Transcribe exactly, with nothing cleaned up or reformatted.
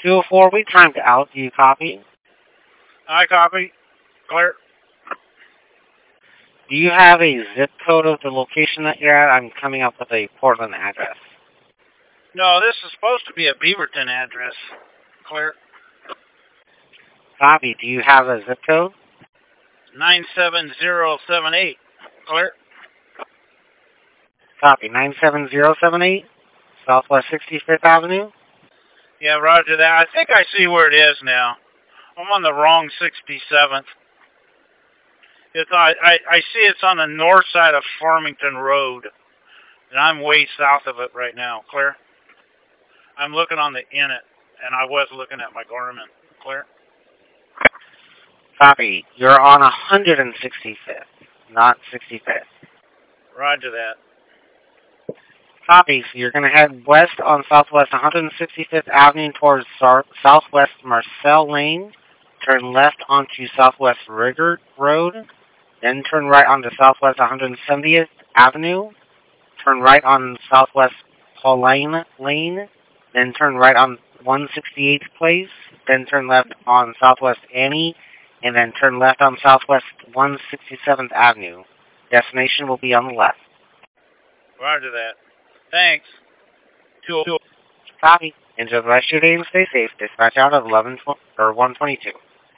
two oh four, we timed out. Do you copy? I copy. Clear. Do you have a zip code of the location that you're at? I'm coming up with a Portland address. No, this is supposed to be a Beaverton address. Clear. Copy. Do you have a zip code? nine seven zero seven eight. Clear. Copy. nine seven zero seven eight, Southwest sixty-fifth Avenue? Yeah, roger that. I think I see where it is now. I'm on the wrong sixty-seventh. It's, I, I, I see it's on the north side of Farmington Road. And I'm way south of it right now. Clear? I'm looking on the Innet, and I was looking at my Garmin. Clear? Copy. You're on one hundred sixty-fifth, not sixty-fifth. Roger that. Copy. So you're going to head west on Southwest one hundred sixty-fifth Avenue towards Southwest Marcel Lane. Turn left onto Southwest Rigger Road. Then turn right onto Southwest one hundred seventieth Avenue. Turn right on Southwest Pauline Lane. Then turn right on one sixty-eighth Place. Then turn left on Southwest Annie. And then turn left on Southwest one sixty-seventh Avenue. Destination will be on the left. Roger that. Thanks. two oh two. Copy. Enjoy the rest of your day and stay safe. Dispatch out of eleven or one twenty-two.